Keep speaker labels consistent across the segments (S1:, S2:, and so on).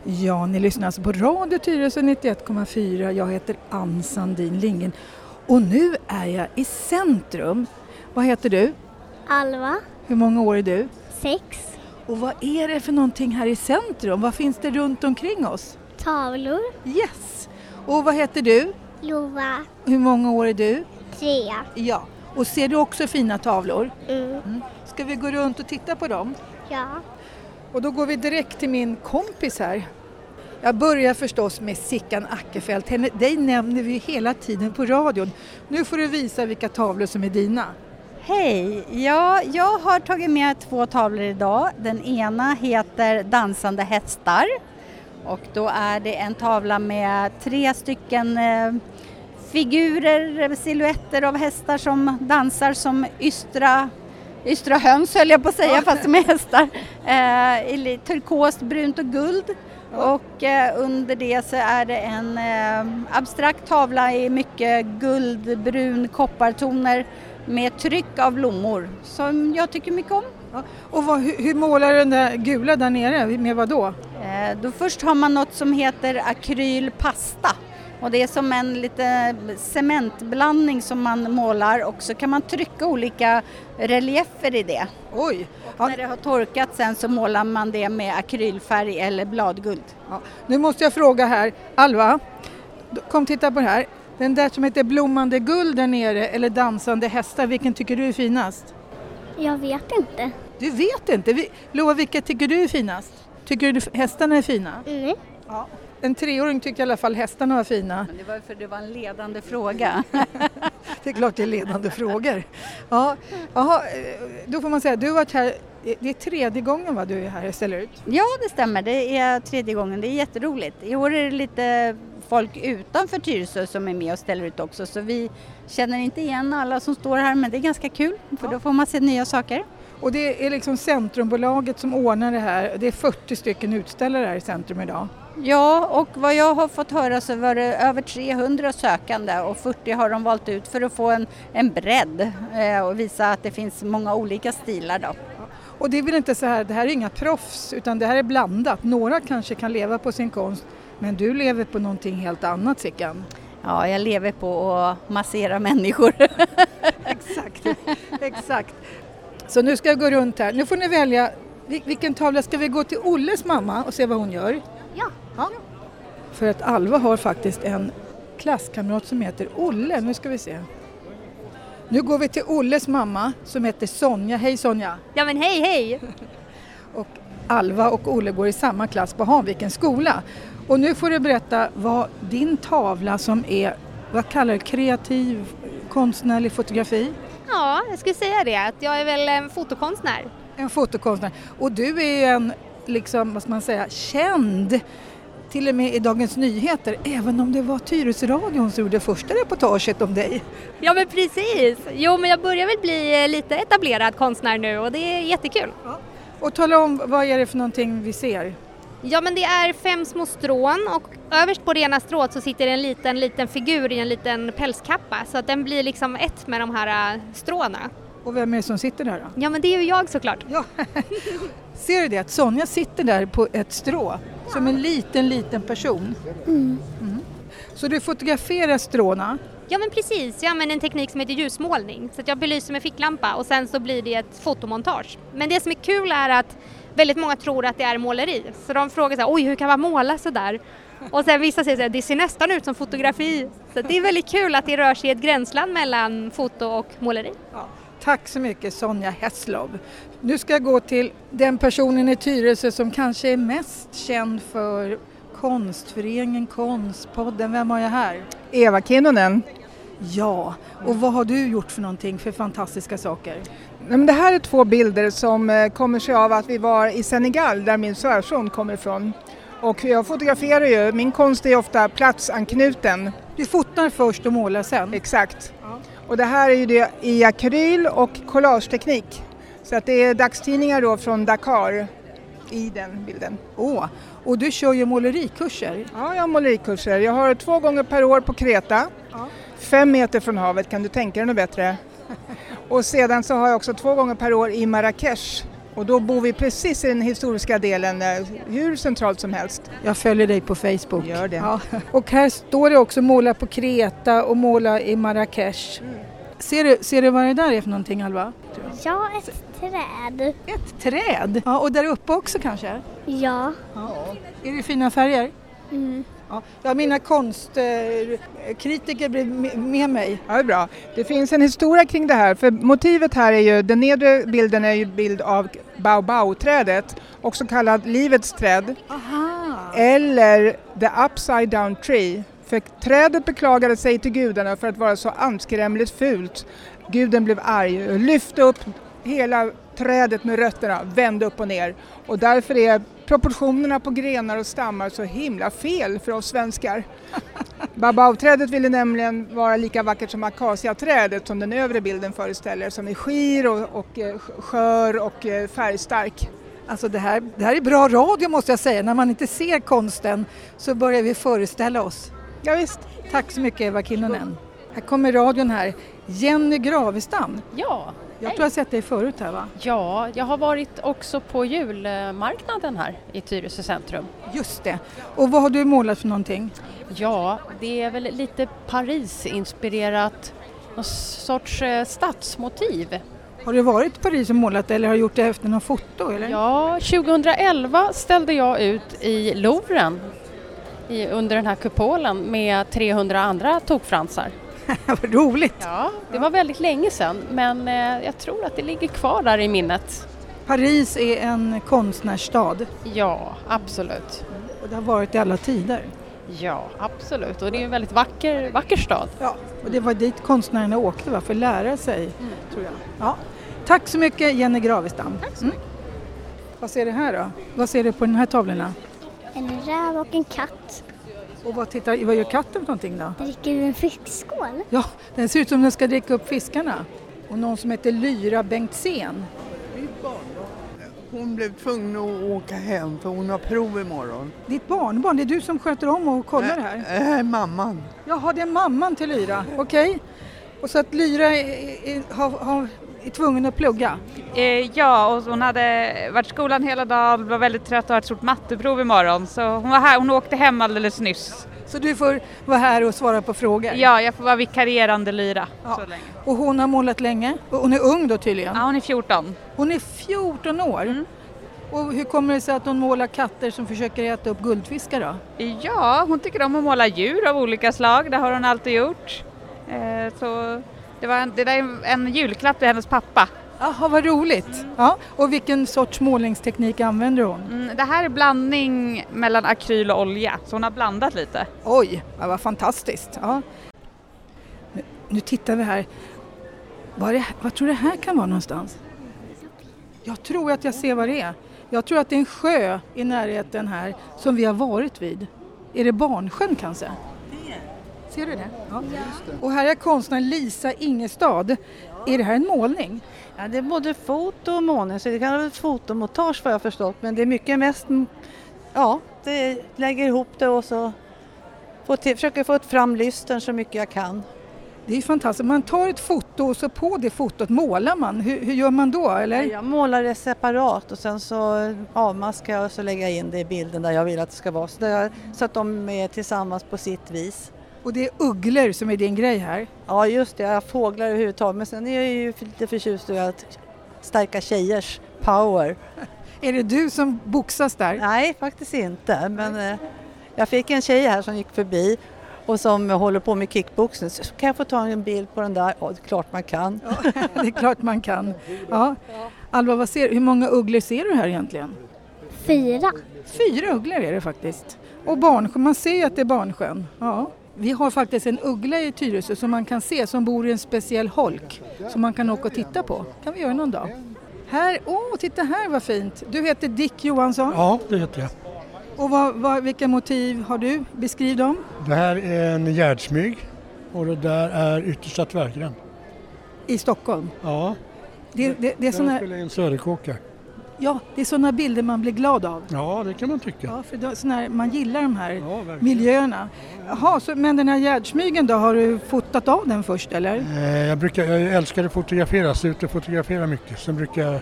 S1: Ja, ni lyssnar alltså på Radio Tyresö 91,4. Jag heter Ann Sandin Lingen och nu är jag i centrum. Vad heter du?
S2: Alva.
S1: Hur många år är du?
S2: 6.
S1: Och vad är det för någonting här i centrum? Vad finns det runt omkring oss?
S2: Tavlor.
S1: Yes! Och vad heter du?
S2: Lova.
S1: Hur många år är du?
S2: 3.
S1: Ja. Och ser du också fina tavlor?
S2: Mm.
S1: Ska vi gå runt och titta på dem?
S2: Ja.
S1: Och då går vi direkt till min kompis här. Jag börjar förstås med Sickan Ackerfeldt. Dig nämner vi hela tiden på radion. Nu får du visa vilka tavlor som är dina.
S3: Hej! Ja, jag har tagit med 2 tavlor idag. Den ena heter Dansande hästar. Och då är det en tavla med 3 stycken figurer, silhuetter av hästar som dansar som ystra höns höll jag på att säga, fast de är hästar. I turkost, brunt och guld. Och under det så är det en abstrakt tavla i mycket guld, brun, koppartoner med tryck av blommor som jag tycker mycket om.
S1: Ja. Och hur målar du den där gula där nere? Med vad då?
S3: Då först har man något som heter akrylpasta. Och det är som en lite cementblandning som man målar och så kan man trycka olika reliefer i det.
S1: Oj!
S3: Och när det har torkat sen så målar man det med akrylfärg eller bladguld.
S1: Ja. Nu måste jag fråga här, Alva, kom titta på det här. Den där som heter blommande guld där nere eller dansande hästar, vilken tycker du är finast?
S2: Jag vet inte.
S1: Du vet inte? Lova, vilka tycker du är finast? Tycker du hästarna är fina?
S2: Mm.
S1: Ja. En 3-åring tyckte i alla fall hästarna var fina.
S3: Men det var för det var en ledande fråga.
S1: Det är klart det är ledande frågor. Ja. Jaha, då får man säga, du har varit här, det är 3:e gången va, du är här och ställer ut?
S3: Ja, det stämmer. Det är 3:e gången. Det är jätteroligt. I år är det lite folk utanför Tyresö som är med och ställer ut också. Så vi känner inte igen alla som står här, men det är ganska kul. För då får man se nya saker.
S1: Och det är liksom Centrumbolaget som ordnar det här. Det är 40 stycken utställare här i centrum idag.
S3: Ja, och vad jag har fått höra så var det över 300 sökande och 40 har de valt ut för att få en bredd och visa att det finns många olika stilar då.
S1: Och det är väl inte så här, det här är inga proffs utan det här är blandat. Några kanske kan leva på sin konst, men du lever på någonting helt annat, Sickan.
S3: Ja, jag lever på att massera människor.
S1: Exakt. Så nu ska jag gå runt här. Nu får ni välja, vilken tavla ska vi gå till Olles mamma och se vad hon gör? Ja. För att Alva har faktiskt en klasskamrat som heter Olle. Nu ska vi se. Nu går vi till Olles mamma som heter Sonja. Hej Sonja!
S4: Ja men hej!
S1: Och Alva och Olle går i samma klass på Hanvikens skola. Och nu får du berätta vad din tavla som är, vad kallar du, kreativ, konstnärlig fotografi?
S4: Ja, jag skulle säga det. Att jag är väl en fotokonstnär.
S1: En fotokonstnär. Och du är en, liksom, vad ska man säga, känd till och med i Dagens Nyheter, även om det var Tyresöradion som gjorde första reportaget om dig.
S4: Ja men precis. Jo men jag börjar väl bli lite etablerad konstnär nu och det är jättekul.
S1: Ja. Och tala om, vad är det för någonting vi ser?
S4: Ja men det är 5 små strån och överst på det ena strået så sitter en liten figur i en liten pälskappa så att den blir liksom ett med de här stråna.
S1: Och vem är det som sitter där då?
S4: Ja men det är ju jag såklart.
S1: Ja. Ser du det att Sonja sitter där på ett strå som en liten person? Mm. Så du fotograferar stråna?
S4: Ja men precis, jag använder en teknik som heter ljusmålning så att jag belyser med ficklampa och sen så blir det ett fotomontage. Men det som är kul är att väldigt många tror att det är måleri så de frågar så här, oj hur kan man måla så där? Och sen vissa säger att det ser nästan ut som fotografi så det är väldigt kul att det rör sig i ett gränsland mellan foto och måleri.
S1: Ja. Tack så mycket Sonja Hässlov. Nu ska jag gå till den personen i Tyresö som kanske är mest känd för Konstföreningen, Konstpodden. Vem har jag här?
S5: Eva Kinnunen.
S1: Ja, och vad har du gjort för någonting för fantastiska saker?
S5: Men det här är 2 bilder som kommer sig av att vi var i Senegal där min svärson kommer ifrån. Och jag fotograferar ju, min konst är ofta platsanknuten.
S1: Du fotar först och målar sen?
S5: Exakt. Ja. Och det här är ju det i akryl och collageteknik. Så att det är dagstidningar då från Dakar i den bilden.
S1: Och du kör ju målerikurser?
S5: Ja, jag har målerikurser. Jag har 2 gånger per år på Kreta. Ja. 5 meter från havet, kan du tänka dig något bättre? Och sedan så har jag också 2 gånger per år i Marrakesh Och då bor vi precis i den historiska delen, hur centralt som helst.
S1: Jag följer dig på Facebook.
S5: Gör det.
S1: Ja. Och här står det också måla på Kreta och måla i Marrakesh. Ser du vad det där är för någonting, Alva?
S2: Ja, ett träd.
S1: Ett träd? Ja, och där uppe också kanske?
S2: Ja.
S1: Är det fina färger?
S2: Mm.
S1: Ja, mina konstkritiker blir med mig.
S5: Ja, det är bra. Det finns en historia kring det här, för motivet här är ju, den nedre bilden är ju bild av baobab-trädet, också kallad livets träd.
S1: Aha.
S5: Eller the upside down tree. För trädet beklagade sig till gudarna för att vara så anskrämligt fult. Guden blev arg och lyfte upp hela trädet med rötterna, vände upp och ner. Och därför är proportionerna på grenar och stammar så himla fel för oss svenskar. Baobab-trädet ville nämligen vara lika vackert som akaciaträdet som den övre bilden föreställer, som är skir och skör och färgstark.
S1: Alltså det här är bra radio måste jag säga. När man inte ser konsten så börjar vi föreställa oss.
S5: Ja, visst.
S1: Tack så mycket Eva Kinnunen. Här kommer radion här. Jenny Gravestam.
S6: Ja.
S1: Jag tror jag har sett dig förut här, va?
S6: Ja, jag har varit också på julmarknaden här i Tyresö centrum.
S1: Just det. Och vad har du målat för någonting?
S6: Ja, det är väl lite Paris-inspirerat, någon sorts stadsmotiv.
S1: Har du varit i Paris och målat eller har du gjort det efter någon foto? Eller?
S6: Ja, 2011 ställde jag ut i Louvren under den här kupolen med 300 andra tokfransar.
S1: Vad roligt!
S6: Ja, det var väldigt länge sedan, men jag tror att det ligger kvar där i minnet.
S1: Paris är en konstnärsstad.
S6: Ja, absolut.
S1: Och det har varit i alla tider.
S6: Ja, absolut. Och det är en väldigt vacker stad.
S1: Ja, och det var dit konstnärerna åkte, va? För att lära sig, tror jag. Ja. Tack så mycket Jenny Gravestam.
S6: Tack så mycket.
S1: Vad ser du här då? Vad ser du på den här tavlorna?
S2: En räv och en katt.
S1: Och vad gör katten för någonting då?
S2: Dricker ur en fiskskål.
S1: Ja, den ser ut som den ska dricka upp fiskarna. Och någon som heter Lyra Bengtzén.
S7: Hon blev tvungen att åka hem för hon har prov imorgon.
S1: Ditt barnbarn, det är du som sköter om och kollar det här?
S7: Mamman.
S1: Jaha, det är mamman till Lyra. Okej. Och så att Lyra är tvungen att plugga?
S8: Ja, och hon hade varit i skolan hela dagen, var väldigt trött och har ett stort matteprov imorgon. Så hon var här, hon åkte hem alldeles nyss.
S1: Så du får vara här och svara på frågor?
S8: Ja, jag får vara vikarierande Lyra.
S1: Ja.
S8: Så länge.
S1: Och hon har målat länge? Och hon är ung då tydligen?
S8: Ja, hon är 14.
S1: Hon är 14 år? Och hur kommer det sig att hon målar katter som försöker äta upp guldfiskar då?
S8: Ja, hon tycker om att måla djur av olika slag, det har hon alltid gjort. Så det där är en julklapp till hennes pappa.
S1: Jaha, vad roligt. Ja, och vilken sorts målningsteknik använder hon?
S8: Det här är blandning mellan akryl och olja, så hon har blandat lite.
S1: Oj, vad fantastiskt. Ja. Nu tittar vi här. Vad tror du det här kan vara någonstans? Jag tror att jag ser vad det är. Jag tror att det är en sjö i närheten här som vi har varit vid. Är det Barnsjön kanske? Ser du det? Ja. Och här är konstnären Lisa Ingestad. Är det här en målning?
S9: Ja, det är både foto och målning, så det kan vara ett fotomontage vad jag har förstått. Men det är mycket mest, ja, det lägger ihop det och så försöker få fram lysten så mycket jag kan.
S1: Det är fantastiskt. Man tar ett foto och så på det fotot målar man. Hur gör man då? Eller?
S9: Jag målar det separat och sen så avmaskar jag och så lägger jag in det i bilden där jag vill att det ska vara. Så att de är tillsammans på sitt vis.
S1: Och det är ugglor som är din grej här?
S9: Ja, just det. Jag har fåglar överhuvudtaget. Men sen är jag ju lite förtjust i att stärka tjejers power.
S1: Är det du som boxas där?
S9: Nej, faktiskt inte. Men jag fick en tjej här som gick förbi och som håller på med kickboxen. Så kan jag få ta en bild på den där? Ja, det är klart man kan.
S1: Ja, det är klart man kan. Ja. Alva, hur många ugglor ser du här egentligen?
S2: 4.
S1: 4 ugglor är det faktiskt. Och Barnsjön, man ser ju att det är Barnsjön. Ja. Vi har faktiskt en uggla i Tyresö som man kan se som bor i en speciell holk som man kan åka och titta på. Kan vi göra någon dag? Här, titta här vad fint. Du heter Dick Johansson.
S10: Ja, det heter jag.
S1: Och vilka motiv har du? Beskriv dem.
S10: Det här är en gärdsmyg och det där är yttersta tvärgränd.
S1: I Stockholm?
S10: Ja,
S1: det är såna...
S10: spelar in söderkåkar.
S1: Ja, det är sådana bilder man blir glad av.
S10: Ja, det kan man tycka.
S1: Ja, för man gillar de här miljöerna. Jaha, men den här gärdsmygen då, har du fotat av den först eller?
S10: Jag älskar att fotografera, så ut och fotografera mycket. Sen brukar jag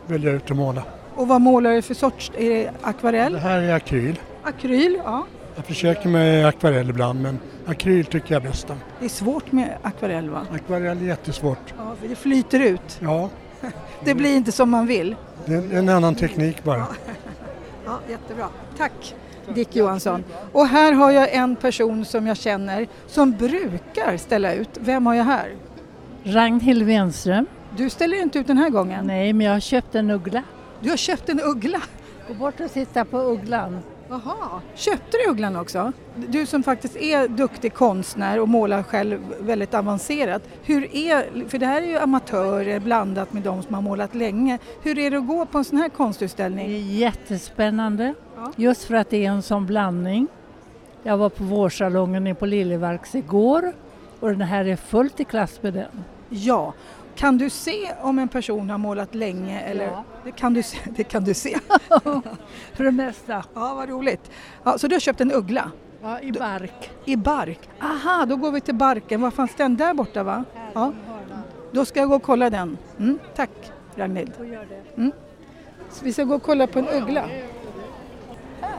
S10: välja ut och måla.
S1: Och vad målar du för sorts? Är det akvarell?
S10: Det här är akryl.
S1: Akryl, ja.
S10: Jag försöker med akvarell ibland, men akryl tycker jag bäst om.
S1: Det är svårt med akvarell, va?
S10: Akvarell är jättesvårt.
S1: Ja, för det flyter ut.
S10: Ja.
S1: Det blir inte som man vill.
S10: Det är en annan teknik bara.
S1: Ja, jättebra. Tack Dick Johansson. Och här har jag en person som jag känner som brukar ställa ut. Vem har jag här?
S11: Ragnhild Wenström.
S1: Du ställer inte ut den här gången?
S11: Nej, men jag har köpt en uggla.
S1: Du har köpt en uggla?
S11: Gå bort och titta på ugglan.
S1: Jaha, köpte du ugglan också? Du som faktiskt är duktig konstnär och målar själv väldigt avancerat. För det här är ju amatörer blandat med de som har målat länge. Hur är det att gå på en sån här konstutställning?
S11: Det är jättespännande,
S1: ja.
S11: Just för att det är en sån blandning. Jag var på vårsalongen på Liljevalchs igår och den här är fullt i klass med den.
S1: Ja. Kan du se om en person har målat länge? Eller?
S11: Ja.
S1: Det kan du se.
S11: För det mesta.
S1: Ja, vad roligt. Ja, så du har köpt en uggla?
S11: Ja, i bark.
S1: I bark? Aha, då går vi till barken. Var fanns den där borta, va? Ja. Då ska jag gå och kolla den. Tack, Ragnhild. Så vi ska gå och kolla på en uggla. Här.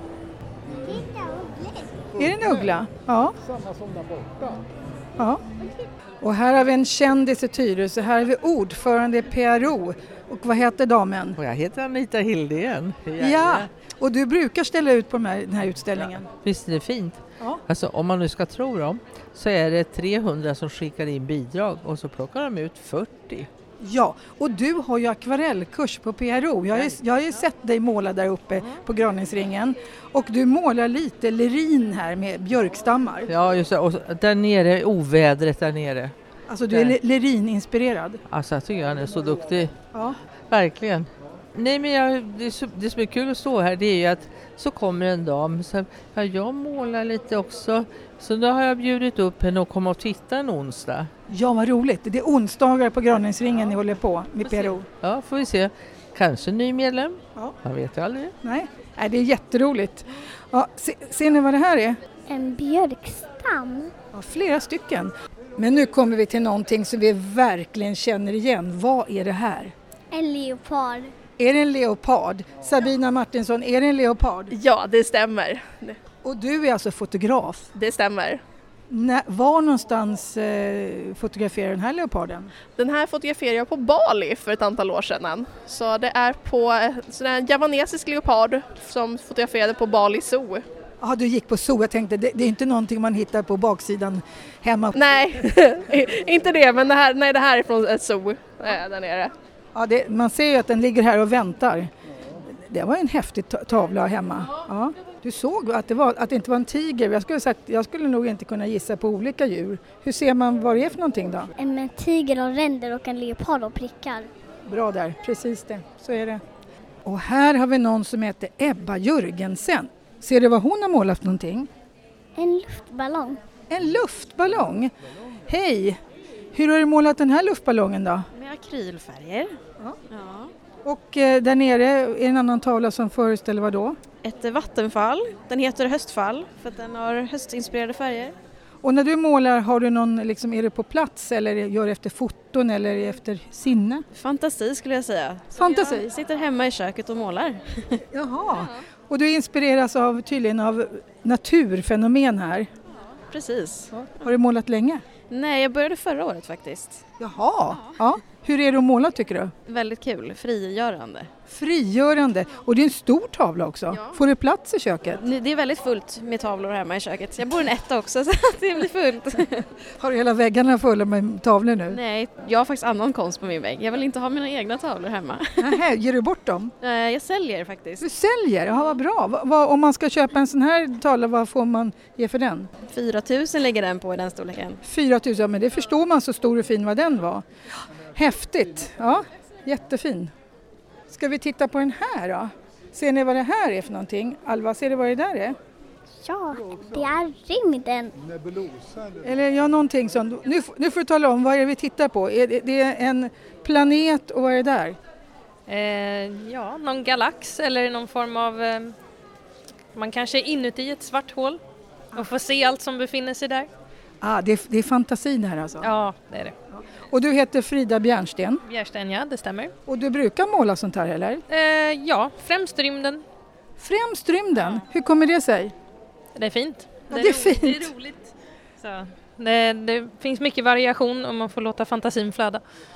S1: Är det en uggla? Ja.
S10: Samma som där borta.
S1: Ja. Och här har vi en kändis i Tyresö. Här är vi ordförande i PRO. Och vad heter damen?
S12: Och jag heter Anita Hildén.
S1: Ja, och du brukar ställa ut på den här utställningen.
S12: Ja. Visst är det fint?
S1: Ja.
S12: Alltså, om man nu ska tro dem så är det 300 som skickar in bidrag och så plockar de ut 40.
S1: Ja, och du har ju akvarellkurs på PRO. Jag har ju sett dig måla där uppe på Graningsringen. Och du målar lite lerin här med björkstammar.
S12: Ja, just det. Och där nere, ovädret där nere.
S1: Alltså du är lerin-inspirerad.
S12: Alltså jag tycker han är så duktig.
S1: Ja.
S12: Verkligen. Nej, men det som är kul att stå här, det är ju att så kommer en dam så jag målar lite också. Så då har jag bjudit upp henne och komma och titta en onsdag.
S1: Ja, vad roligt. Det är onsdagar på Graningsringen ni håller på med PRO.
S12: Ja, får vi se. Kanske en ny medlem.
S1: Ja.
S12: Man vet ju aldrig.
S1: Nej, det är jätteroligt. Ja, ser ni vad det här är?
S2: En björkstam.
S1: Ja, flera stycken. Men nu kommer vi till någonting som vi verkligen känner igen. Vad är det här?
S2: En leopard.
S1: Är det en leopard? Sabina Martinsson, är det en leopard?
S13: Ja, det stämmer.
S1: Och du är alltså fotograf?
S13: Det stämmer.
S1: Var någonstans fotograferar den här leoparden?
S13: Den här fotograferade jag på Bali för ett antal år sedan. Så det är en javanesisk leopard som fotograferade på Bali Zoo.
S1: Ja, du gick på zoo. Jag tänkte, det är inte någonting man hittar på baksidan hemma.
S13: Nej, inte det, men det här är från ett zoo där nere.
S1: Ja, man ser ju att den ligger här och väntar. Det var en häftig tavla hemma. Ja. Du såg att det inte var en tiger. Jag skulle nog inte kunna gissa på olika djur. Hur ser man vad det är för någonting då?
S2: En tiger och ränder och en leopard och prickar.
S1: Bra där, precis det. Så är det. Och här har vi någon som heter Ebba Jörgensen. Ser du vad hon har målat för någonting?
S2: En luftballong.
S1: En luftballong? Hej! Hur har du målat den här luftballongen då?
S14: Med akrylfärger.
S1: Ja. Och där nere är en annan tavla som föreställer vad då?
S14: Ett vattenfall. Den heter höstfall för att den har höstinspirerade färger.
S1: Och när du målar, har du någon, är du på plats eller gör du efter foton eller efter sinne?
S14: Fantasi skulle jag säga.
S1: Fantasi?
S14: Jag sitter hemma i köket och målar.
S1: Jaha, och du inspireras tydligen av naturfenomen här?
S14: Precis.
S1: Ja. Har du målat länge?
S14: Nej, jag började förra året faktiskt.
S1: Jaha, ja. Hur är det att måla tycker du?
S14: Väldigt kul, frigörande.
S1: Frigörande, och det är en stor tavla också. Ja. Får du plats i köket?
S14: Det är väldigt fullt med tavlor hemma i köket. Jag bor i en etta också så det blir fullt.
S1: Har du hela väggarna fulla med tavlor nu?
S14: Nej, jag har faktiskt annan konst på min vägg. Jag vill inte ha mina egna tavlor hemma.
S1: Nähä, ger du bort dem?
S14: Jag säljer faktiskt.
S1: Du säljer? Ja, vad bra. Om man ska köpa en sån här tavla, vad får man ge för den?
S14: 4 000 lägger den på i den storleken.
S1: 4 000, ja, men det förstår man så stor och fin vad den var. Häftigt, ja, jättefin. Ska vi titta på den här då? Ser ni vad det här är för någonting? Alva, ser du vad det där är?
S2: Ja, det är rymden.
S1: Eller ja, någonting sånt. Nu får du tala om, vad är det vi tittar på? Det är en planet och vad är det där?
S15: Någon galax eller någon form av... man kanske är inuti ett svart hål och får se allt som befinner sig där.
S1: Det är fantasin här alltså?
S15: Ja, det är det.
S1: Ja, Och du heter Frida Bjärnsten?
S15: Bjärnsten, ja, det stämmer.
S1: Och du brukar måla sånt här, eller?
S15: Ja, främst rymden.
S1: Främst rymden? Hur kommer det sig?
S15: Det är fint.
S1: Ja, det är fint.
S15: Det är roligt. Så, det finns mycket variation och man får låta fantasin flöda.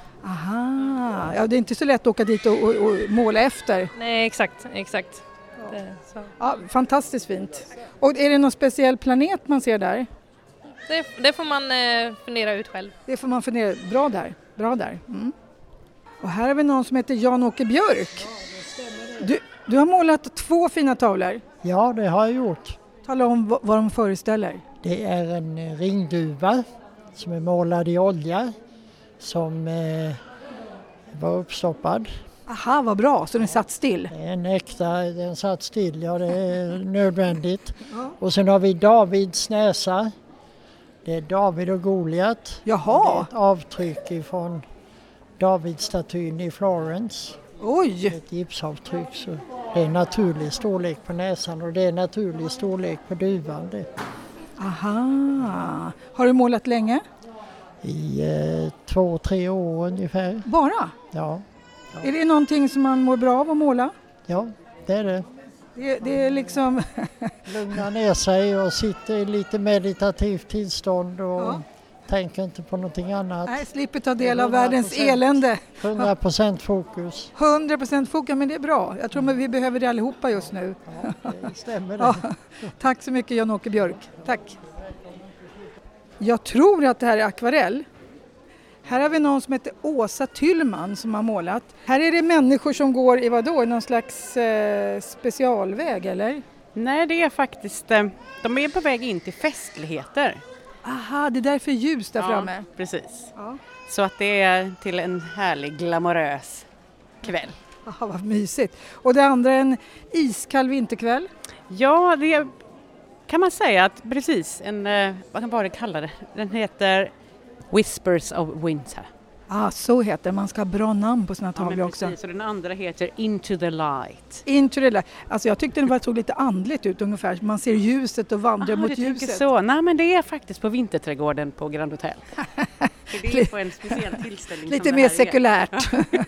S1: Aha, ja, det är inte så lätt att åka dit och måla efter.
S15: Nej, exakt.
S1: Ja, fantastiskt fint. Och är det någon speciell planet man ser där?
S15: Det får man fundera ut själv.
S1: Det får man fundera. Bra där. Mm. Och här har vi någon som heter Jan-Åke Björk. Du har målat 2 fina tavlor.
S16: Ja, det har jag gjort.
S1: Tala om vad de föreställer.
S16: Det är en ringduva som är målad i olja som var uppstoppad.
S1: Aha, vad bra. Så den satt still?
S16: Den satt still, ja, det är nödvändigt. Ja. Och sen har vi Davids näsa. Det är David och Goliat.
S1: Jaha!
S16: Det är ett avtryck från Davidstatyn i Florens.
S1: Oj!
S16: Ett gipsavtryck. Så det är naturlig storlek på näsan och det är naturlig storlek på duvan. Det.
S1: Aha! Har du målat länge?
S16: I 2-3 år ungefär.
S1: Bara?
S16: Ja.
S1: Är det någonting som man mår bra av att måla?
S16: Ja, det är det.
S1: Det är liksom...
S16: Lugna ner sig och sitter i lite meditativt tillstånd och tänker inte på någonting annat.
S1: Nej, slipper ta del av världens elände.
S16: 100% fokus.
S1: 100% fokus, men det är bra. Jag tror att vi behöver det allihopa just nu.
S16: Ja, det stämmer det.
S1: Tack så mycket Jan-Åke Björk. Tack. Jag tror att det här är akvarell. Här har vi någon som heter Åsa Tyllman som har målat. Här är det människor som går i vadå? Någon slags specialväg eller?
S17: Nej, det är faktiskt, de är på väg in till festligheter.
S1: Aha, det är därför ljus där framme.
S17: Ja, precis. Ja. Så att det är till en härlig glamorös kväll.
S1: Aha, vad mysigt. Och det andra är en iskall vinterkväll?
S17: Ja, det kan man säga att precis, vad kan man kalla det? Den heter Whispers of Winter.
S1: Så heter det. Man ska ha bra namn på sina tavlor också.
S17: Precis, och den andra heter Into the Light.
S1: Into the Light. Alltså jag tyckte den såg lite andligt ut ungefär. Man ser ljuset och vandrar mot ljuset.
S17: Så. Nej, men det är faktiskt på Vinterträdgården på Grand Hotel. Det är på en speciell tillställning.
S1: Lite mer sekulärt.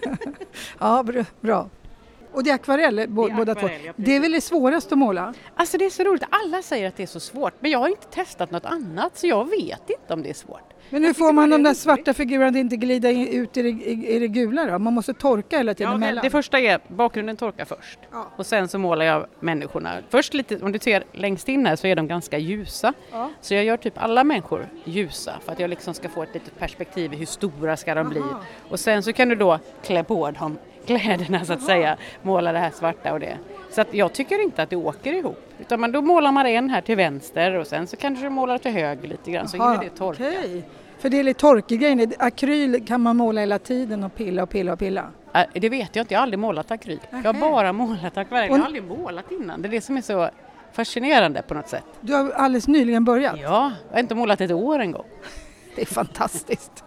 S1: Ja, bra. Och det är akvarell, båda två. Det är väl det svåraste att måla?
S17: Alltså det är så roligt. Alla säger att det är så svårt. Men jag har inte testat något annat så jag vet inte om det är svårt.
S1: Men hur får man de där svarta figurerna att inte glida ut i det gula då? Man måste torka hela tiden emellan.
S17: Det första är bakgrunden torkar först. Ja. Och sen så målar jag människorna. Först lite, om du ser längst in här så är de ganska ljusa. Ja. Så jag gör typ alla människor ljusa för att jag liksom ska få ett litet perspektiv i hur stora ska de bli. Och sen så kan du då klä på dem kläderna så att säga, måla det här svarta och det. Så att jag tycker inte att det åker ihop. Utan då målar man en här till vänster och sen så kanske du målar till höger lite grann så hinner det torka.
S1: Okay. För det är lite torkig grej. Akryl kan man måla hela tiden och pilla.
S17: Det vet jag inte, jag har aldrig målat akryl. Jag har bara målat akvarell, jag har aldrig målat innan. Det är det som är så fascinerande på något sätt.
S1: Du har alldeles nyligen börjat?
S17: Ja, jag har inte målat ett år en gång.
S1: Det är fantastiskt.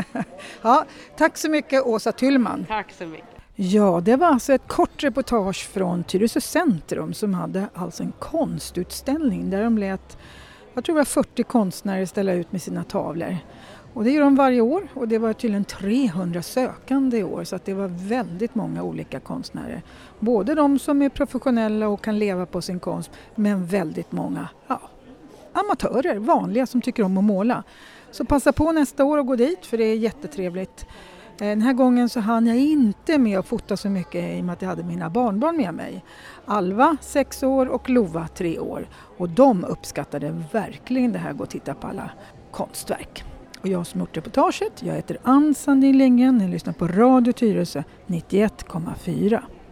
S1: Ja, tack så mycket Åsa Tyllman.
S17: Tack så mycket.
S1: Ja, det var alltså ett kort reportage från Tyresö centrum som hade alltså en konstutställning där de lät, jag tror det var 40 konstnärer ställa ut med sina tavlor. Och det gör de varje år och det var tydligen 300 sökande i år så att det var väldigt många olika konstnärer. Både de som är professionella och kan leva på sin konst men väldigt många amatörer, vanliga som tycker om att måla. Så passa på nästa år och gå dit för det är jättetrevligt. Den här gången så hann jag inte med att fota så mycket i och med att jag hade mina barnbarn med mig. Alva 6 år och Lova 3 år. Och de uppskattade verkligen det här att gå och titta på alla konstverk. Och jag som gjort reportaget, jag heter Ann Sandin Lingen. Ni lyssnar på Radio Tyresö 91,4.